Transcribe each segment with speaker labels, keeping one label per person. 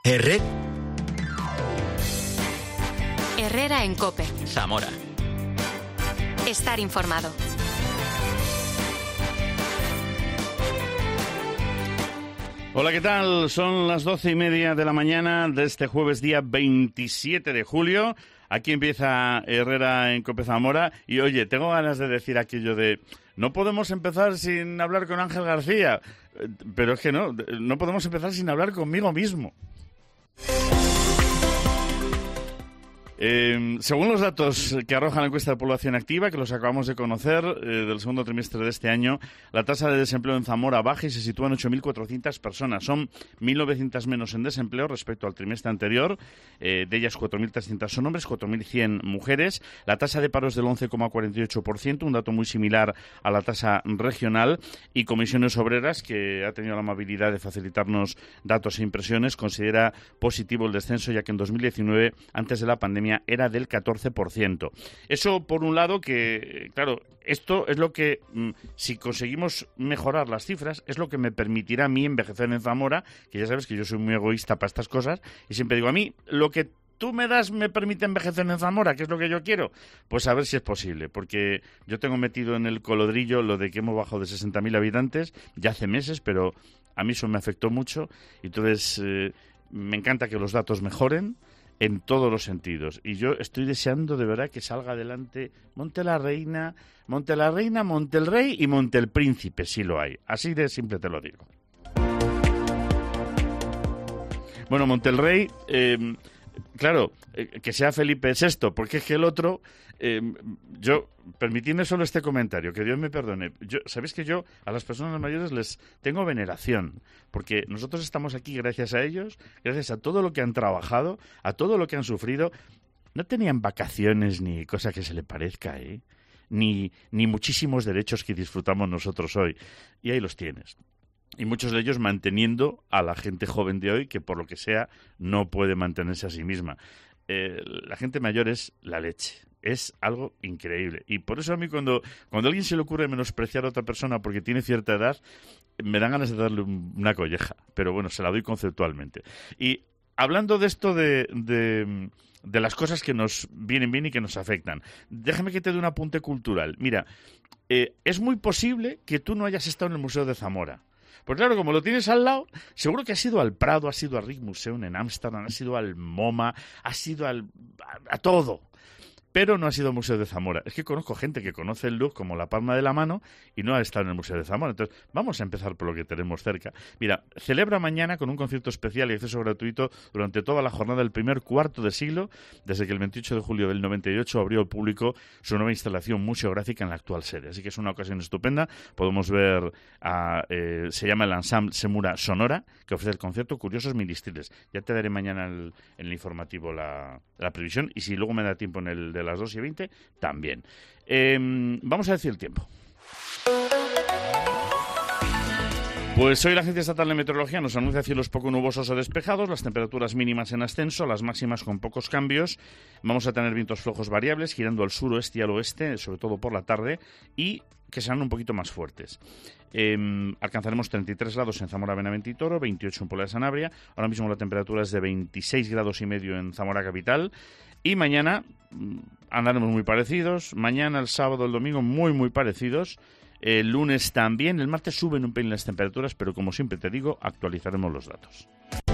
Speaker 1: Herrera en COPE.
Speaker 2: Zamora.
Speaker 1: Estar informado.
Speaker 3: Hola, ¿qué tal? Son las 12:30 de la mañana de este jueves, día 27 de julio. Aquí empieza Herrera en COPE Zamora. Y oye, tengo ganas de decir aquello de... No podemos empezar sin hablar con Ángel García. Pero es que no podemos empezar sin hablar conmigo mismo. Según los datos que arroja la encuesta de población activa, que los acabamos de conocer, del segundo trimestre de este año, la tasa de desempleo en Zamora baja y se sitúa en 8.400 personas. Son 1.900 menos en desempleo respecto al trimestre anterior. De ellas, 4.300 son hombres, 4.100 mujeres. La tasa de paro es del 11,48%, un dato muy similar a la tasa regional. Y Comisiones Obreras, que ha tenido la amabilidad de facilitarnos datos e impresiones, considera positivo el descenso, ya que en 2019, antes de la pandemia, era del 14%. Eso, por un lado, que, claro, esto es lo que, si conseguimos mejorar las cifras, es lo que me permitirá a mí envejecer en Zamora, que ya sabes que yo soy muy egoísta para estas cosas, y siempre digo, a mí, lo que tú me das me permite envejecer en Zamora, que es lo que yo quiero. Pues a ver si es posible, porque yo tengo metido en el colodrillo lo de que hemos bajado de 60.000 habitantes, ya hace meses, pero a mí eso me afectó mucho, y entonces me encanta que los datos mejoren, en todos los sentidos. Y yo estoy deseando de verdad que salga adelante Monte la Reina, Monte el Rey y Monte el Príncipe, si lo hay. Así de simple te lo digo. Bueno, Monte el Rey, claro, que sea Felipe VI, porque es que el otro... permitidme solo este comentario, que Dios me perdone. Sabéis que yo a las personas mayores les tengo veneración, porque nosotros estamos aquí gracias a ellos, gracias a todo lo que han trabajado, a todo lo que han sufrido. No tenían vacaciones ni cosa que se le parezca, ni muchísimos derechos que disfrutamos nosotros hoy. Y ahí los tienes. Y muchos de ellos manteniendo a la gente joven de hoy, que por lo que sea no puede mantenerse a sí misma. La gente mayor es la leche. Es algo increíble. Y por eso a mí cuando a alguien se le ocurre menospreciar a otra persona porque tiene cierta edad, me dan ganas de darle una colleja. Pero bueno, se la doy conceptualmente. Y hablando de esto de las cosas que nos vienen bien y que nos afectan, déjame que te dé un apunte cultural. Mira, es muy posible que tú no hayas estado en el Museo de Zamora. Pues claro, como lo tienes al lado, seguro que has ido al Prado, has ido al Rijksmuseum en Ámsterdam, has ido al MoMA, has ido a todo. Pero no ha sido Museo de Zamora. Es que conozco gente que conoce el Louvre como la palma de la mano y no ha estado en el Museo de Zamora. Entonces, vamos a empezar por lo que tenemos cerca. Mira, celebra mañana con un concierto especial y acceso gratuito durante toda la jornada del primer cuarto de siglo, desde que el 28 de julio del 98 abrió al público su nueva instalación museográfica en la actual sede. Así que es una ocasión estupenda. Podemos ver, se llama el Ensemble Semura Sonora, que ofrece el concierto Curiosos Ministriles. Ya te daré mañana en el informativo la previsión, y si luego me da tiempo en el de las 2:20, también. Vamos a decir el tiempo. Pues hoy la Agencia Estatal de Meteorología nos anuncia cielos poco nubosos o despejados, las temperaturas mínimas en ascenso, las máximas con pocos cambios. Vamos a tener vientos flojos variables, girando al suroeste y al oeste, sobre todo por la tarde, y que serán un poquito más fuertes. Alcanzaremos 33 grados en Zamora, Benavente y Toro, 28 en Puebla de Sanabria. Ahora mismo la temperatura es de 26 grados y medio en Zamora capital. Y mañana andaremos muy parecidos. Mañana, el sábado, el domingo, muy, muy parecidos. El lunes también. El martes suben un pelín las temperaturas, pero como siempre te digo, actualizaremos los datos.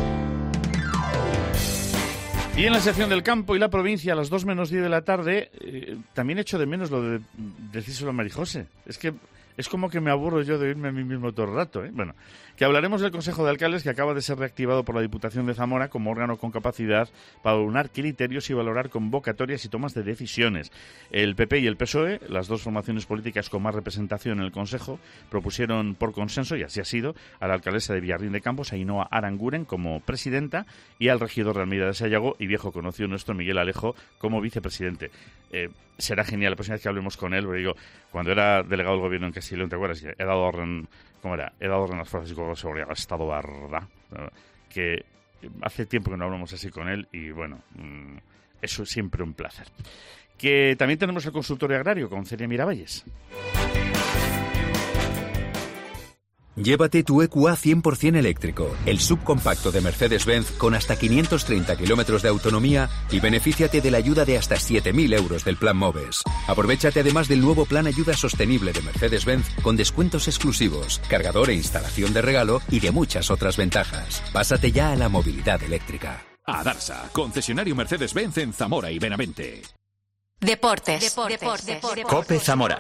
Speaker 3: Y en la sección del campo y la provincia, a las 2 menos 10 de la tarde, también echo de menos lo de decírselo a Marijose. Es que es como que me aburro yo de oírme a mí mismo todo el rato, ¿eh? Bueno, que hablaremos del Consejo de Alcaldes, que acaba de ser reactivado por la Diputación de Zamora como órgano con capacidad para aunar criterios y valorar convocatorias y tomas de decisiones. El PP y el PSOE, las dos formaciones políticas con más representación en el Consejo, propusieron por consenso, y así ha sido, a la alcaldesa de Villarrín de Campos, Ainhoa Aranguren, como presidenta, y al regidor de Almeida de Sayago y viejo conocido nuestro, Miguel Alejo, como vicepresidente. Será genial la próxima vez que hablemos con él, porque digo, cuando era delegado del gobierno en Castilla y León, ¿te acuerdas? He dado orden, ¿cómo era? He dado orden a las fuerzas y cuerpos de seguridad del Estado, ¿verdad? Que hace tiempo que no hablamos así con él y bueno, eso es siempre un placer. Que también tenemos el consultorio agrario con Celia Miravalles.
Speaker 2: Llévate tu EQA 100% eléctrico, el subcompacto de Mercedes-Benz con hasta 530 kilómetros de autonomía y benefíciate de la ayuda de hasta 7.000 euros del Plan MOVES. Aprovéchate además del nuevo Plan Ayuda Sostenible de Mercedes-Benz con descuentos exclusivos, cargador e instalación de regalo y de muchas otras ventajas. Pásate ya a la movilidad eléctrica.
Speaker 4: Adarsa, concesionario Mercedes-Benz en Zamora y Benavente.
Speaker 1: Deportes.
Speaker 5: COPE Zamora.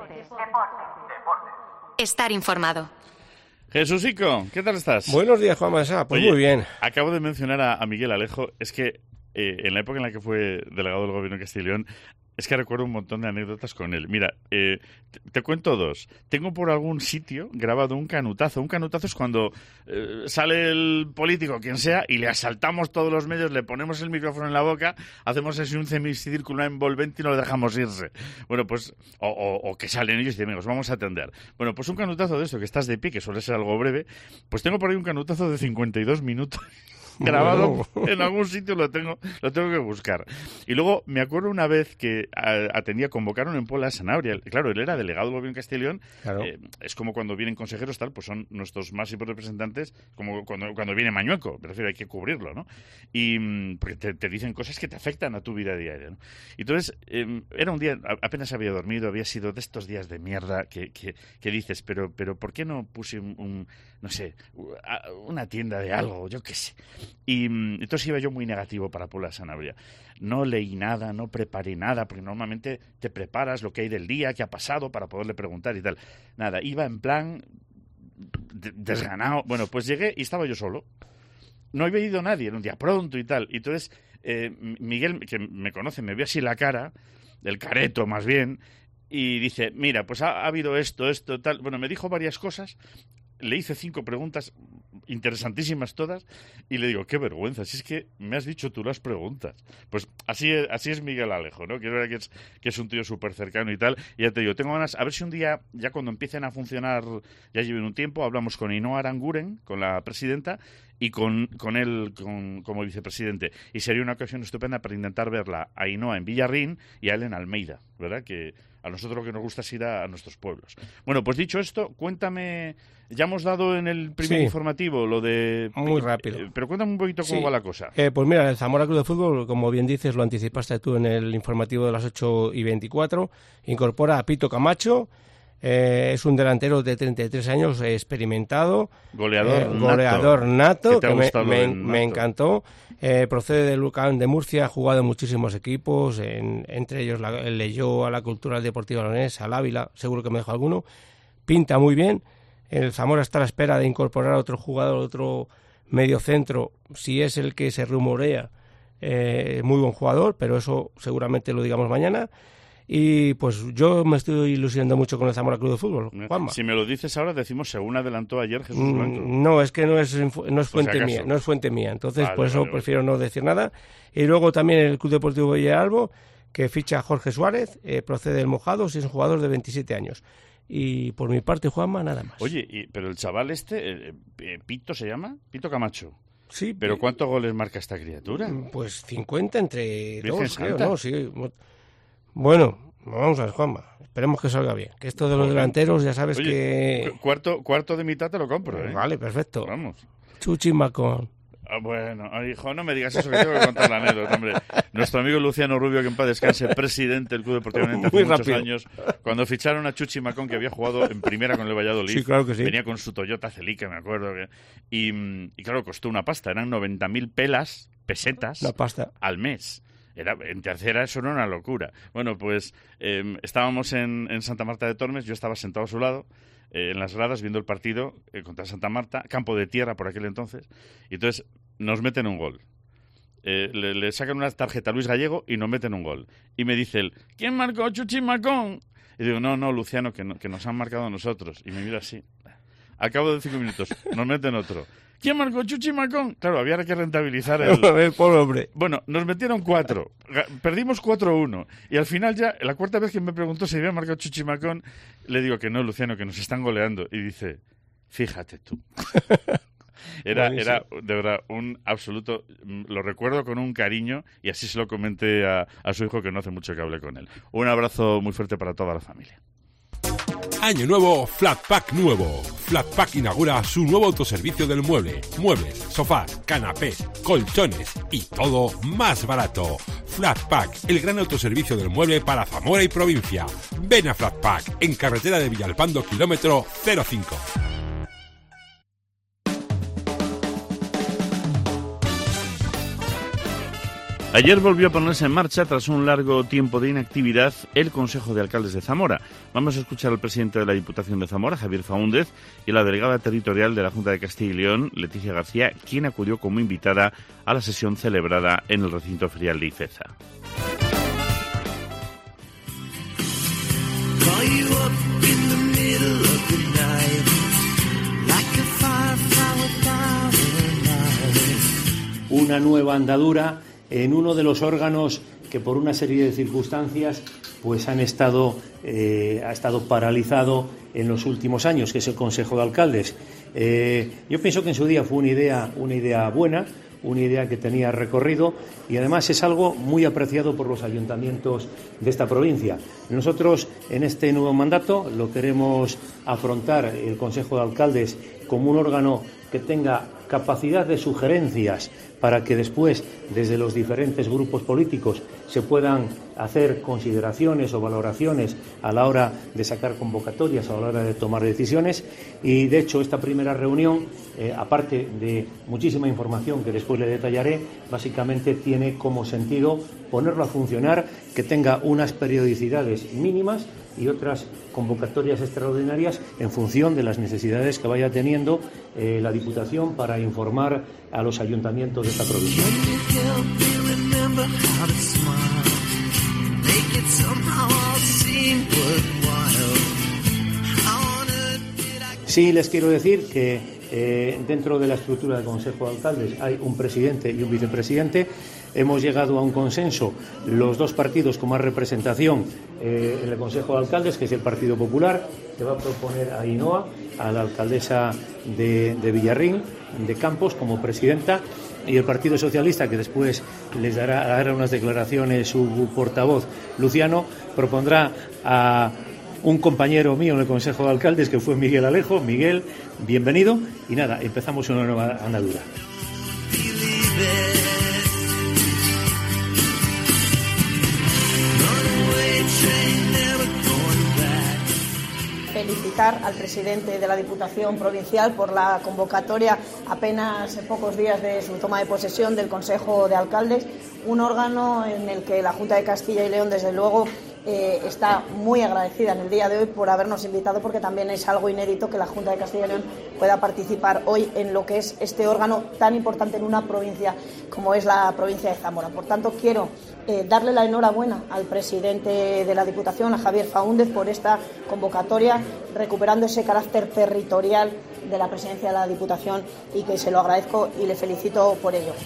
Speaker 1: Estar informado.
Speaker 3: Jesusico, ¿qué tal estás?
Speaker 6: Buenos días, Juan Masá. Pues
Speaker 3: Oye,
Speaker 6: muy bien.
Speaker 3: Acabo de mencionar a Miguel Alejo. Es que en la época en la que fue delegado del Gobierno de Castilla y León, es que recuerdo un montón de anécdotas con él. Mira, te cuento dos. Tengo por algún sitio grabado un canutazo. Un canutazo es cuando sale el político, quien sea, y le asaltamos todos los medios, le ponemos el micrófono en la boca, hacemos así un semicírculo envolvente y no le dejamos irse. Bueno, pues, o que salen ellos y dicen, amigos, vamos a atender. Bueno, pues un canutazo de esto, que estás de pie, que suele ser algo breve, pues tengo por ahí un canutazo de 52 minutos. Grabado en algún sitio, lo tengo que buscar. Y luego me acuerdo una vez que convocaron en Puebla a Sanabria. Claro, él era delegado del Gobierno de Castilla y León. Claro. Es como cuando vienen consejeros, tal, pues son nuestros máximos representantes, como cuando viene Mañueco. Me refiero, hay que cubrirlo, ¿no? Y porque te dicen cosas que te afectan a tu vida diaria, ¿no? Y entonces, era un día, apenas había dormido, había sido de estos días de mierda que dices, pero ¿por qué no puse no sé, una tienda de algo, yo qué sé? Y entonces iba yo muy negativo para Puebla de Sanabria. No leí nada, no preparé nada, porque normalmente te preparas lo que hay del día, qué ha pasado, para poderle preguntar y tal. Nada, iba en plan desganado. Bueno, pues llegué y estaba yo solo. No había ido nadie, era un día pronto y tal. Y entonces Miguel, que me conoce, me vio así la cara, el careto más bien, y dice, mira, pues ha habido esto, tal. Bueno, me dijo varias cosas. Le hice 5 preguntas interesantísimas todas y le digo, qué vergüenza, si es que me has dicho tú las preguntas. Pues así es Miguel Alejo, ¿no? Que es verdad que es un tío súper cercano y tal. Y ya te digo, tengo ganas, a ver si un día, ya cuando empiecen a funcionar, ya lleven un tiempo, hablamos con Ainhoa Aranguren, con la presidenta, y con él como vicepresidente. Y sería una ocasión estupenda para intentar verla a Ainhoa en Villarrín y a él en Almeida, ¿verdad? Que a nosotros lo que nos gusta es ir a nuestros pueblos. Bueno, pues dicho esto, cuéntame, ya hemos dado en el primer informativo lo de...
Speaker 6: Muy rápido.
Speaker 3: Pero cuéntame un poquito cómo va la cosa.
Speaker 6: Pues mira, el Zamora Club de Fútbol, como bien dices, lo anticipaste tú en el informativo de las 8:24, incorpora a Pito Camacho. Es un delantero de 33 años, experimentado. Goleador nato, que me encantó. Procede del Lucán de Murcia, ha jugado en muchísimos equipos, entre ellos el Leyó, a la Cultural Deportiva Leonesa, al Ávila, seguro que me dejo alguno. Pinta muy bien. El Zamora está a la espera de incorporar a otro jugador, otro mediocentro, si es el que se rumorea. Muy buen jugador, pero eso seguramente lo digamos mañana. Y pues yo me estoy ilusionando mucho con el Zamora Club de Fútbol, Juanma.
Speaker 3: Si me lo dices ahora, decimos según adelantó ayer Jesús Blanco.
Speaker 6: No, es que no es fuente mía, entonces por eso prefiero no decir nada. Y luego también el Club Deportivo Villalbo, que ficha a Jorge Suárez, procede del Mojados y es un jugador de 27 años. Y por mi parte, Juanma, nada más.
Speaker 3: Oye, pero el chaval Pito se llama, Pito Camacho.
Speaker 6: Sí.
Speaker 3: ¿Pero cuántos goles marca esta criatura?
Speaker 6: Pues 50 entre
Speaker 3: Virgen
Speaker 6: 2, creo,
Speaker 3: Santa.
Speaker 6: ¿no? Sí. Bueno, vamos a ver, Juanma. Esperemos que salga bien. Que esto de los delanteros, ya sabes.
Speaker 3: Oye,
Speaker 6: que...
Speaker 3: Cuarto de mitad te lo compro, ¿eh?
Speaker 6: Vale, perfecto.
Speaker 3: Vamos.
Speaker 6: Chuchi Macón.
Speaker 3: Bueno, hijo, no me digas eso, que tengo que contar la anécdota, hombre. Nuestro amigo Luciano Rubio, que en paz descanse, presidente del Club Deportivo Benavente hace muchos años, cuando ficharon a Chuchi Macón, que había jugado en primera con el Valladolid.
Speaker 6: Sí, claro que sí.
Speaker 3: Venía con su Toyota Celica, me acuerdo. Y claro, costó una pasta, eran 90.000 pesetas al mes. En tercera eso no era una locura. Bueno, pues estábamos en Santa Marta de Tormes, yo estaba sentado a su lado, en las gradas, viendo el partido contra Santa Marta, campo de tierra por aquel entonces, y entonces nos meten un gol. Le sacan una tarjeta a Luis Gallego y nos meten un gol. Y me dice él, ¿quién marcó Chuchi Macón? Y digo, no, Luciano, que nos han marcado a nosotros. Y me mira así. Al cabo de 5 minutos, nos meten otro. ¿Quién marcó Chuchi Macón? Claro, había que rentabilizar el
Speaker 6: pobre hombre.
Speaker 3: Bueno, nos metieron 4. Perdimos 4-1. Y al final ya, la cuarta vez que me preguntó si había marcado Chuchi Macón, le digo que no, Luciano, que nos están goleando. Y dice, fíjate tú. Era de verdad un absoluto... Lo recuerdo con un cariño y así se lo comenté a su hijo, que no hace mucho que hablé con él. Un abrazo muy fuerte para toda la familia.
Speaker 7: Año nuevo, Flatpack nuevo. Flatpack inaugura su nuevo autoservicio del mueble. Muebles, sofás, canapés, colchones y todo más barato. Flatpack, el gran autoservicio del mueble para Zamora y provincia. Ven a Flatpack, en carretera de Villalpando, kilómetro 05.
Speaker 3: Ayer volvió a ponerse en marcha, tras un largo tiempo de inactividad, el Consejo de Alcaldes de Zamora. Vamos a escuchar al presidente de la Diputación de Zamora, Javier Faúndez, y a la delegada territorial de la Junta de Castilla y León, Leticia García, quien acudió como invitada a la sesión celebrada en el recinto ferial de Ifeza.
Speaker 8: Una nueva andadura en uno de los órganos que por una serie de circunstancias pues ha estado paralizado en los últimos años, que es el Consejo de Alcaldes. Yo pienso que en su día fue una idea buena, una idea que tenía recorrido y además es algo muy apreciado por los ayuntamientos de esta provincia. Nosotros en este nuevo mandato lo queremos afrontar el Consejo de Alcaldes como un órgano que tenga capacidad de sugerencias para que después, desde los diferentes grupos políticos, se puedan hacer consideraciones o valoraciones a la hora de sacar convocatorias, a la hora de tomar decisiones. Y, de hecho, esta primera reunión, aparte de muchísima información que después le detallaré, básicamente tiene como sentido ponerlo a funcionar, que tenga unas periodicidades mínimas y otras convocatorias extraordinarias en función de las necesidades que vaya teniendo la Diputación para informar a los ayuntamientos de esta provincia. Sí, les quiero decir que dentro de la estructura del Consejo de Alcaldes hay un presidente y un vicepresidente. Hemos llegado a un consenso, los dos partidos con más representación en el Consejo de Alcaldes, que es el Partido Popular, que va a proponer a Ainhoa, a la alcaldesa de Villarrín, de Campos, como presidenta, y el Partido Socialista, que después les dará unas declaraciones su portavoz, Luciano, propondrá a un compañero mío en el Consejo de Alcaldes, que fue Miguel Alejo. Miguel, bienvenido. Y nada, empezamos una nueva andadura.
Speaker 9: Felicitar al presidente de la Diputación Provincial por la convocatoria apenas pocos días de su toma de posesión del Consejo de Alcaldes, un órgano en el que la Junta de Castilla y León, desde luego, está muy agradecida en el día de hoy por habernos invitado, porque también es algo inédito que la Junta de Castilla y León pueda participar hoy en lo que es este órgano tan importante en una provincia como es la provincia de Zamora. Por tanto, quiero darle la enhorabuena al presidente de la Diputación, a Javier Faúndez, por esta convocatoria, recuperando ese carácter territorial de la presidencia de la Diputación, y que se lo agradezco y le felicito por ello.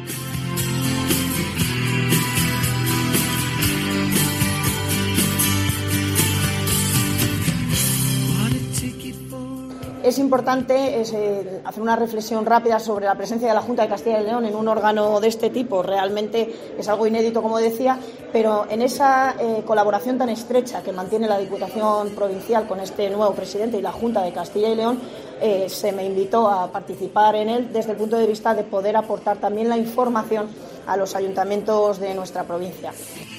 Speaker 9: Es importante hacer una reflexión rápida sobre la presencia de la Junta de Castilla y León en un órgano de este tipo. Realmente es algo inédito, como decía, pero en esa colaboración tan estrecha que mantiene la Diputación Provincial con este nuevo presidente y la Junta de Castilla y León, se me invitó a participar en él desde el punto de vista de poder aportar también la información a los ayuntamientos de nuestra provincia.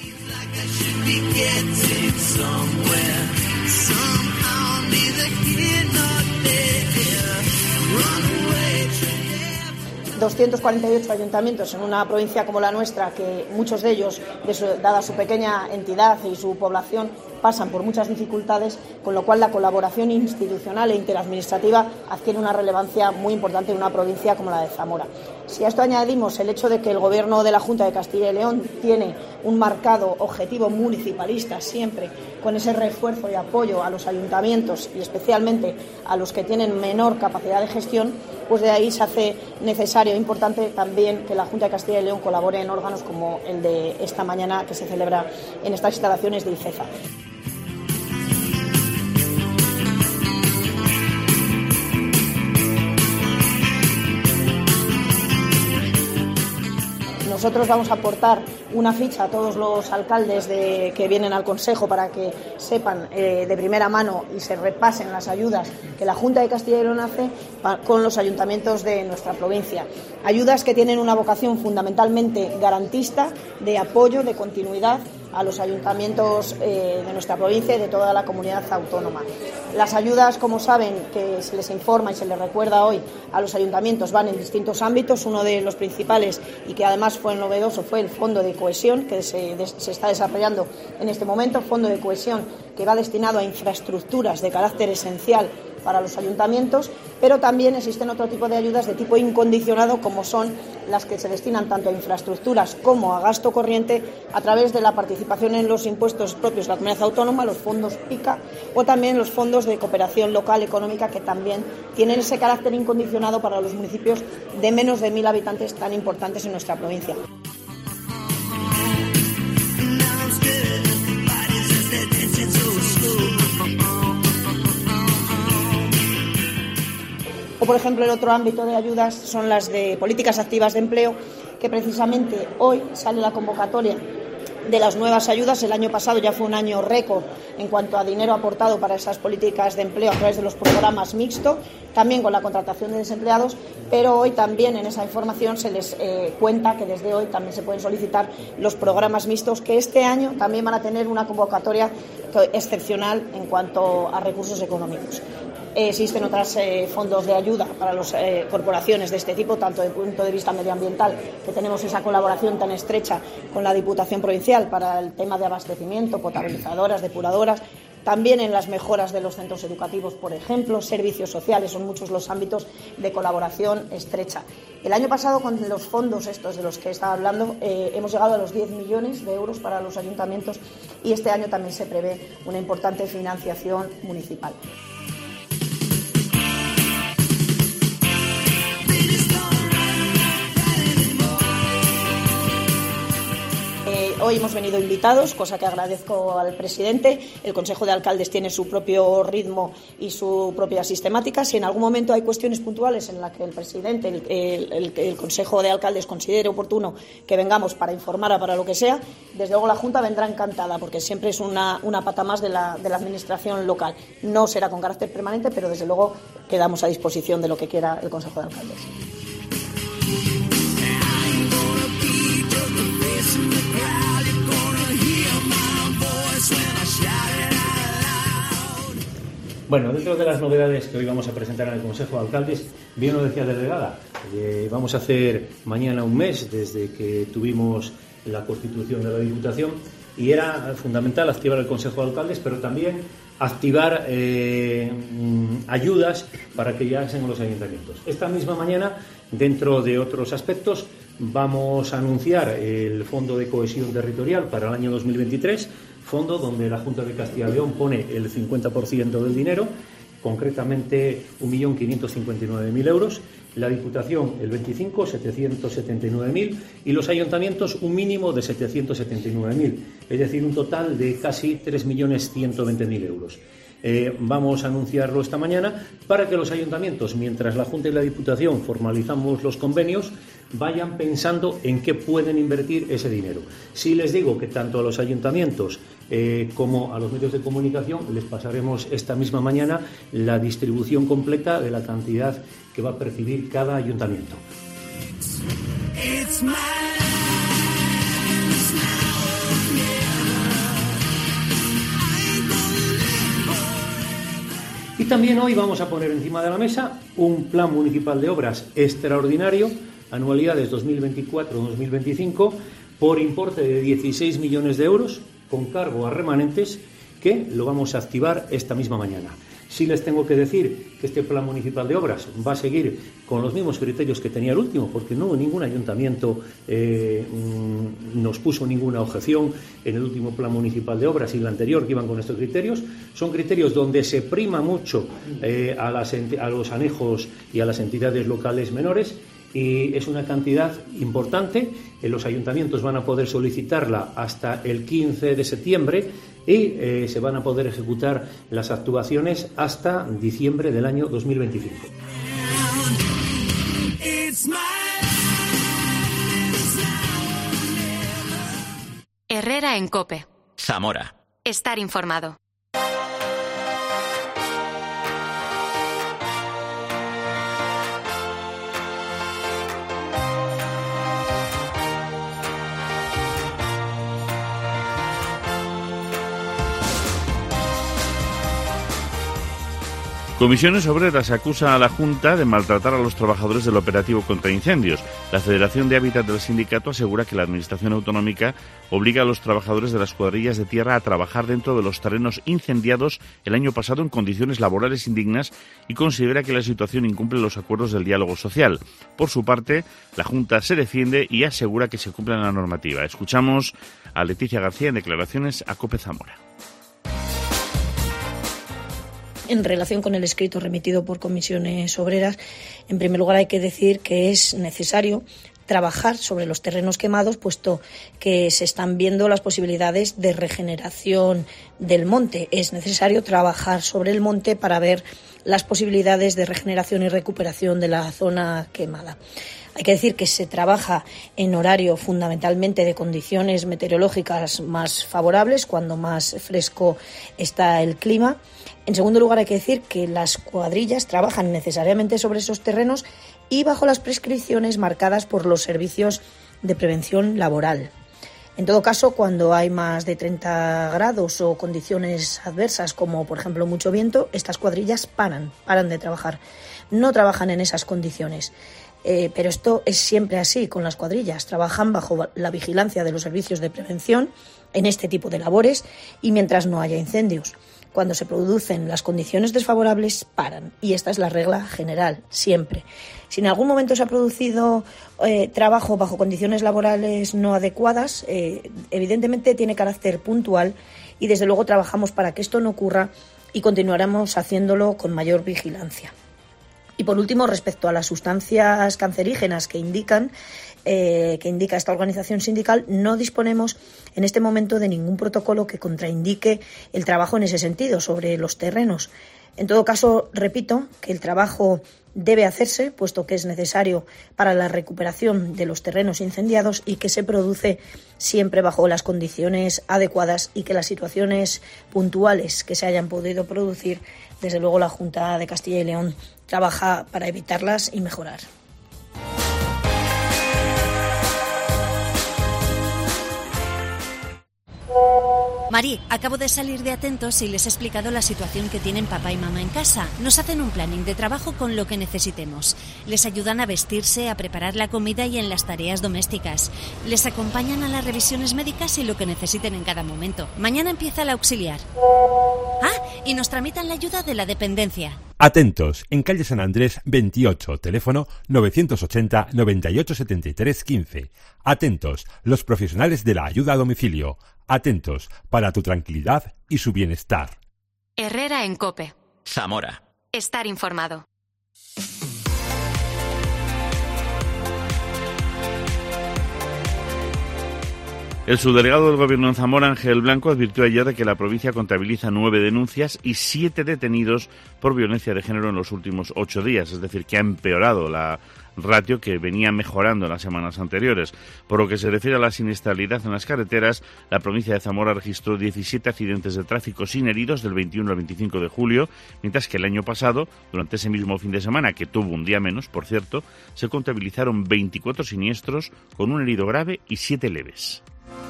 Speaker 9: 248 ayuntamientos en una provincia como la nuestra, que muchos de ellos, dada su pequeña entidad y su población, pasan por muchas dificultades, con lo cual la colaboración institucional e interadministrativa adquiere una relevancia muy importante en una provincia como la de Zamora. Si a esto añadimos el hecho de que el Gobierno de la Junta de Castilla y León tiene un marcado objetivo municipalista siempre, con ese refuerzo y apoyo a los ayuntamientos y especialmente a los que tienen menor capacidad de gestión, pues de ahí se hace necesario e importante también que la Junta de Castilla y León colabore en órganos como el de esta mañana, que se celebra en estas instalaciones de Ifeza. nosotros vamos a aportar una ficha a todos los alcaldes que vienen al Consejo para que sepan de primera mano y se repasen las ayudas que la Junta de Castilla y León hace con los ayuntamientos de nuestra provincia. Ayudas que tienen una vocación fundamentalmente garantista, de apoyo, de continuidad a los ayuntamientos de nuestra provincia y de toda la comunidad autónoma. Las ayudas, como saben, que se les informa y se les recuerda hoy a los ayuntamientos, van en distintos ámbitos. Uno de los principales y que además fue novedoso fue el Fondo de Cohesión, que se está desarrollando en este momento, Fondo de Cohesión que va destinado a infraestructuras de carácter esencial para los ayuntamientos, pero también existen otro tipo de ayudas de tipo incondicionado, como son las que se destinan tanto a infraestructuras como a gasto corriente a través de la participación en los impuestos propios de la comunidad autónoma, los fondos PICA, o también los fondos de cooperación local económica, que también tienen ese carácter incondicionado para los municipios de menos de 1.000 habitantes tan importantes en nuestra provincia. O, por ejemplo, el otro ámbito de ayudas son las de políticas activas de empleo, que precisamente hoy sale la convocatoria de las nuevas ayudas. El año pasado ya fue un año récord en cuanto a dinero aportado para esas políticas de empleo a través de los programas mixtos, también con la contratación de desempleados, pero hoy también en esa información se les cuenta que desde hoy también se pueden solicitar los programas mixtos, que este año también van a tener una convocatoria excepcional en cuanto a recursos económicos. Existen otros fondos de ayuda para las corporaciones de este tipo, tanto desde el punto de vista medioambiental, que tenemos esa colaboración tan estrecha con la Diputación Provincial para el tema de abastecimiento, potabilizadoras, depuradoras, también en las mejoras de los centros educativos, por ejemplo, servicios sociales, son muchos los ámbitos de colaboración estrecha. El año pasado, con los fondos estos de los que estaba hablando, hemos llegado a los 10 millones de euros para los ayuntamientos, y este año también se prevé una importante financiación municipal. Hoy hemos venido invitados, cosa que agradezco al presidente. El Consejo de Alcaldes tiene su propio ritmo y su propia sistemática. Si en algún momento hay cuestiones puntuales en las que el presidente, el Consejo de Alcaldes considere oportuno que vengamos para informar o para lo que sea, desde luego la Junta vendrá encantada, porque siempre es una pata más de la administración local. No será con carácter permanente, pero desde luego quedamos a disposición de lo que quiera el Consejo de Alcaldes.
Speaker 8: Bueno, dentro de las novedades que hoy vamos a presentar en el Consejo de Alcaldes, bien lo decía la delegada, vamos a hacer mañana un mes desde que tuvimos la constitución de la Diputación, y era fundamental activar el Consejo de Alcaldes, pero también activar ayudas para que lleguen a los ayuntamientos. Esta misma mañana, dentro de otros aspectos, vamos a anunciar el Fondo de Cohesión Territorial para el año 2023, fondo donde la Junta de Castilla y León pone el 50% del dinero, concretamente 1.559.000 euros, la Diputación el 25%, 779.000, y los ayuntamientos un mínimo de 779.000, es decir, un total de casi 3.120.000 euros. Vamos a anunciarlo esta mañana para que los ayuntamientos, mientras la Junta y la Diputación formalizamos los convenios, vayan pensando en qué pueden invertir ese dinero. Sí les digo que tanto a los ayuntamientos como a los medios de comunicación les pasaremos esta misma mañana la distribución completa de la cantidad que va a percibir cada ayuntamiento. Y también hoy vamos a poner encima de la mesa un plan municipal de obras extraordinario, anualidades 2024-2025, por importe de 16 millones de euros, con cargo a remanentes, que lo vamos a activar esta misma mañana. Sí les tengo que decir que este plan municipal de obras va a seguir con los mismos criterios que tenía el último, porque no ningún ayuntamiento nos puso ninguna objeción en el último plan municipal de obras y el anterior, que iban con estos criterios. Son criterios donde se prima mucho a los anejos y a las entidades locales menores, y es una cantidad importante. Los ayuntamientos van a poder solicitarla hasta el 15 de septiembre y se van a poder ejecutar las actuaciones hasta diciembre del año 2025.
Speaker 1: Herrera en COPE.
Speaker 5: Zamora.
Speaker 1: Estar informado.
Speaker 3: Comisiones Obreras acusa a la Junta de maltratar a los trabajadores del operativo contra incendios. La Federación de Hábitat del sindicato asegura que la Administración autonómica obliga a los trabajadores de las cuadrillas de tierra a trabajar dentro de los terrenos incendiados el año pasado en condiciones laborales indignas y considera que la situación incumple los acuerdos del diálogo social. Por su parte, la Junta se defiende y asegura que se cumple la normativa. Escuchamos a Leticia García en declaraciones a COPE Zamora.
Speaker 9: En relación con el escrito remitido por Comisiones Obreras, en primer lugar hay que decir que es necesario trabajar sobre los terrenos quemados, puesto que se están viendo las posibilidades de regeneración del monte. Es necesario trabajar sobre el monte para ver las posibilidades de regeneración y recuperación de la zona quemada. Hay que decir que se trabaja en horario fundamentalmente de condiciones meteorológicas más favorables, cuando más fresco está el clima. En segundo lugar, hay que decir que las cuadrillas trabajan necesariamente sobre esos terrenos y bajo las prescripciones marcadas por los servicios de prevención laboral. En todo caso, cuando hay más de 30 grados o condiciones adversas, como por ejemplo mucho viento, estas cuadrillas paran de trabajar. No trabajan en esas condiciones. Pero esto es siempre así con las cuadrillas. Trabajan bajo la vigilancia de los servicios de prevención en este tipo de labores y mientras no haya incendios. Cuando se producen las condiciones desfavorables, paran. Y esta es la regla general, siempre. Si en algún momento se ha producido trabajo bajo condiciones laborales no adecuadas, evidentemente tiene carácter puntual y desde luego trabajamos para que esto no ocurra y continuaremos haciéndolo con mayor vigilancia. Y por último, respecto a las sustancias cancerígenas que indica esta organización sindical, no disponemos en este momento de ningún protocolo que contraindique el trabajo en ese sentido sobre los terrenos. En todo caso, repito que el trabajo debe hacerse, puesto que es necesario para la recuperación de los terrenos incendiados y que se produce siempre bajo las condiciones adecuadas y que las situaciones puntuales que se hayan podido producir, desde luego la Junta de Castilla y León trabaja para evitarlas y mejorar.
Speaker 10: Mari, acabo de salir de Atentos y les he explicado la situación que tienen papá y mamá en casa. Nos hacen un planning de trabajo con lo que necesitemos. Les ayudan a vestirse, a preparar la comida y en las tareas domésticas. Les acompañan a las revisiones médicas y lo que necesiten en cada momento. Mañana empieza la auxiliar. Y nos tramitan la ayuda de la dependencia.
Speaker 7: Atentos, en calle San Andrés 28, teléfono 980 98 73 15. Atentos, los profesionales de la ayuda a domicilio. Atentos, para tu tranquilidad y su bienestar.
Speaker 1: Herrera en COPE.
Speaker 5: Zamora.
Speaker 1: Estar informado.
Speaker 3: El subdelegado del Gobierno en Zamora, Ángel Blanco, advirtió ayer de que la provincia contabiliza 9 denuncias y 7 detenidos por violencia de género en los últimos 8 días. Es decir, que ha empeorado la ratio que venía mejorando en las semanas anteriores. Por lo que se refiere a la siniestralidad en las carreteras, la provincia de Zamora registró 17 accidentes de tráfico sin heridos del 21 al 25 de julio, mientras que el año pasado, durante ese mismo fin de semana, que tuvo un día menos, por cierto, se contabilizaron 24 siniestros con un herido grave y 7 leves.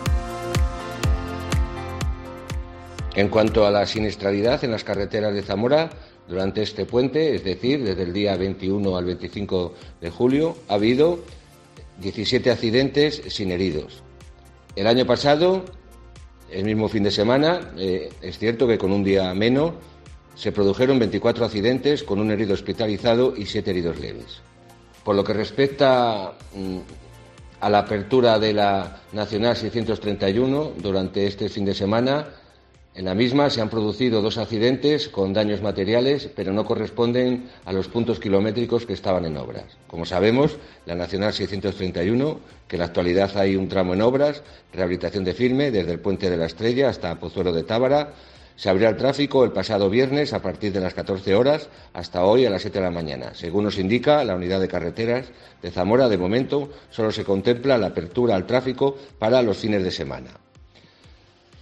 Speaker 11: En cuanto a la siniestralidad en las carreteras de Zamora, durante este puente, es decir, desde el día 21 al 25 de julio, ha habido 17 accidentes sin heridos. El año pasado, el mismo fin de semana, es cierto que con un día menos, se produjeron 24 accidentes con un herido hospitalizado y 7 heridos leves. Por lo que respecta a la apertura de la Nacional 631 durante este fin de semana, en la misma se han producido 2 accidentes con daños materiales, pero no corresponden a los puntos kilométricos que estaban en obras. Como sabemos, la Nacional 631, que en la actualidad hay un tramo en obras, rehabilitación de firme, desde el Puente de la Estrella hasta Pozuelo de Tábara, se abrió al tráfico el pasado viernes a partir de las 14 horas hasta hoy a las 7 de la mañana. Según nos indica la Unidad de Carreteras de Zamora, de momento solo se contempla la apertura al tráfico para los fines de semana.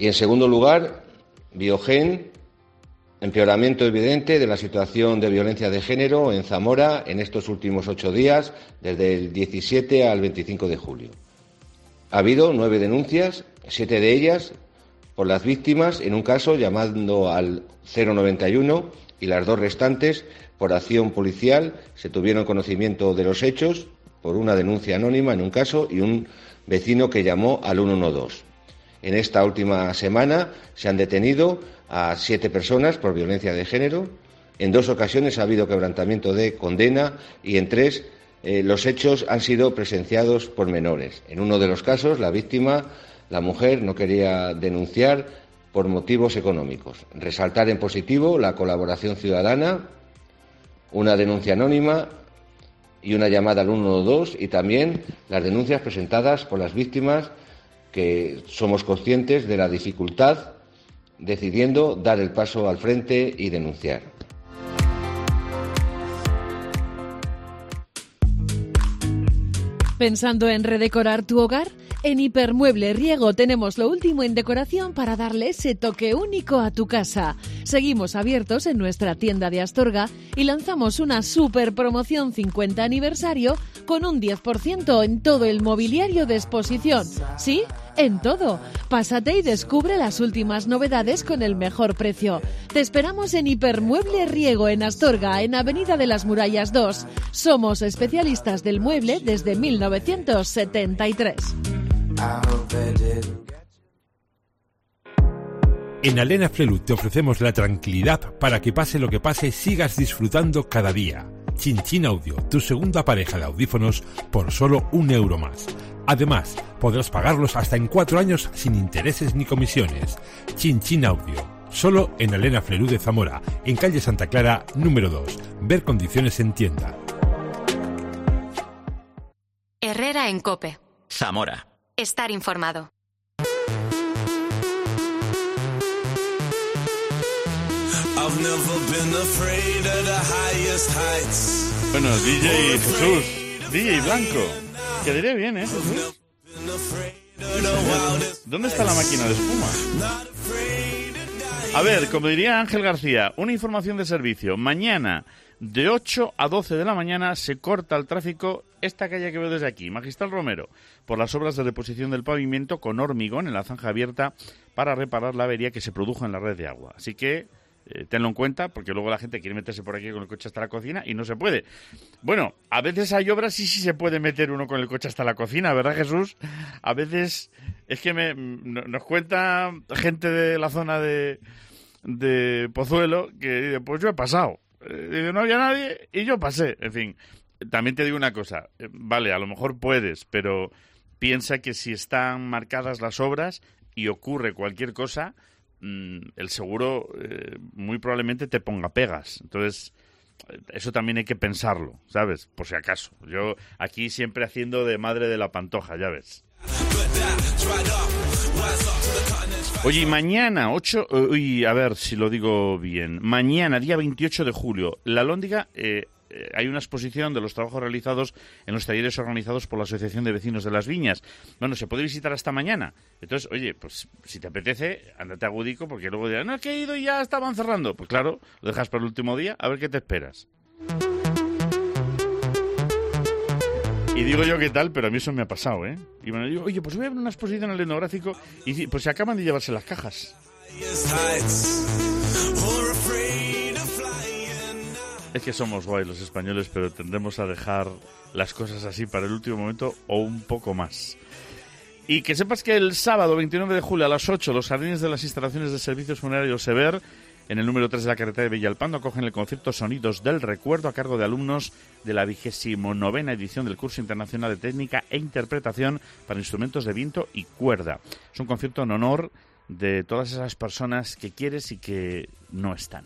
Speaker 11: Y en segundo lugar, Biogen, empeoramiento evidente de la situación de violencia de género en Zamora en estos últimos 8 días, desde el 17 al 25 de julio. Ha habido 9 denuncias, 7 de ellas por las víctimas, en un caso llamando al 091, y las 2 restantes por acción policial. Se tuvieron conocimiento de los hechos por una denuncia anónima en un caso y un vecino que llamó al 112. En esta última semana se han detenido a 7 personas por violencia de género. En 2 ocasiones ha habido quebrantamiento de condena y en 3 los hechos han sido presenciados por menores. En uno de los casos, la víctima, la mujer, no quería denunciar por motivos económicos. Resaltar en positivo la colaboración ciudadana, una denuncia anónima y una llamada al 112, y también las denuncias presentadas por las víctimas, que somos conscientes de la dificultad, decidiendo dar el paso al frente y denunciar.
Speaker 12: ¿Pensando en redecorar tu hogar? En Hipermueble Riego tenemos lo último en decoración para darle ese toque único a tu casa. Seguimos abiertos en nuestra tienda de Astorga y lanzamos una super promoción 50 aniversario con un 10% en todo el mobiliario de exposición. ¿Sí? En todo. Pásate y descubre las últimas novedades con el mejor precio. Te esperamos en Hipermueble Riego en Astorga, en Avenida de las Murallas 2. Somos especialistas del mueble desde 1973.
Speaker 7: En Alena Flelu te ofrecemos la tranquilidad para que pase lo que pase, sigas disfrutando cada día. Chin Chin Audio, tu segunda pareja de audífonos por solo €1 más. Además, podrás pagarlos hasta en 4 años sin intereses ni comisiones. Chin Chin Audio, solo en Alena Flelu de Zamora, en calle Santa Clara, número 2. Ver condiciones en tienda.
Speaker 1: Herrera en COPE.
Speaker 5: Zamora.
Speaker 1: Estar informado.
Speaker 3: Bueno, DJ Jesús, DJ Blanco. Quedaría bien, ¿eh, Jesús? ¿Dónde está la máquina de espuma? A ver, como diría Ángel García, una información de servicio. Mañana, de 8 a 12 de la mañana, se corta el tráfico esta calle que veo desde aquí, Magistral Romero, por las obras de reposición del pavimento con hormigón en la zanja abierta para reparar la avería que se produjo en la red de agua. Así que tenlo en cuenta, porque luego la gente quiere meterse por aquí con el coche hasta la cocina y no se puede. Bueno, a veces hay obras y sí se puede meter uno con el coche hasta la cocina, ¿verdad, Jesús? A veces es que nos cuenta gente de la zona de Pozuelo que dice, pues yo he pasado. No había nadie y yo pasé. En fin, también te digo una cosa. Vale, a lo mejor puedes, pero piensa que si están marcadas las obras y ocurre cualquier cosa, el seguro muy probablemente te ponga pegas. Entonces, eso también hay que pensarlo, ¿sabes? Por si acaso. Yo aquí siempre haciendo de madre de la Pantoja, ya ves. Oye, y mañana, a ver si lo digo bien. Mañana, día 28 de julio, la Alhóndiga, hay una exposición de los trabajos realizados en los talleres organizados por la Asociación de Vecinos de las Viñas. Bueno, se puede visitar hasta mañana. Entonces, oye, pues si te apetece, ándate a Gudico, porque luego dirán, no, es que he ido y ya estaban cerrando. Pues claro, lo dejas para el último día, a ver qué te esperas. Y digo yo qué tal, pero a mí eso me ha pasado, ¿eh? Y bueno, digo, oye, pues voy a ver una exposición al etnográfico y pues se acaban de llevarse las cajas. Es que somos guay los españoles, pero tendremos a dejar las cosas así para el último momento o un poco más. Y que sepas que el sábado 29 de julio a las 8, los jardines de las instalaciones de servicios funerarios Sever, en el número 3 de la carretera de Villalpando, acogen el concierto Sonidos del Recuerdo a cargo de alumnos de la 29ª edición del Curso Internacional de Técnica e Interpretación para Instrumentos de Viento y Cuerda. Es un concierto en honor de todas esas personas que quieres y que no están.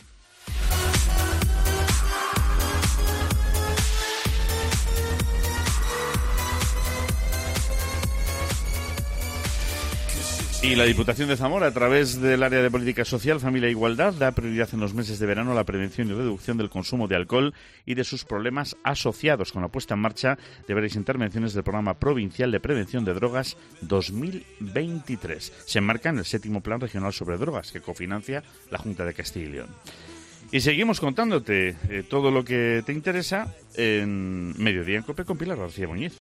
Speaker 3: Y la Diputación de Zamora, a través del área de Política Social, Familia e Igualdad, da prioridad en los meses de verano a la prevención y reducción del consumo de alcohol y de sus problemas asociados, con la puesta en marcha de varias intervenciones del Programa Provincial de Prevención de Drogas 2023. Se enmarca en el 7º Plan Regional sobre Drogas, que cofinancia la Junta de Castilla y León. Y seguimos contándote todo lo que te interesa en Mediodía en COPE con Pilar García Muñiz.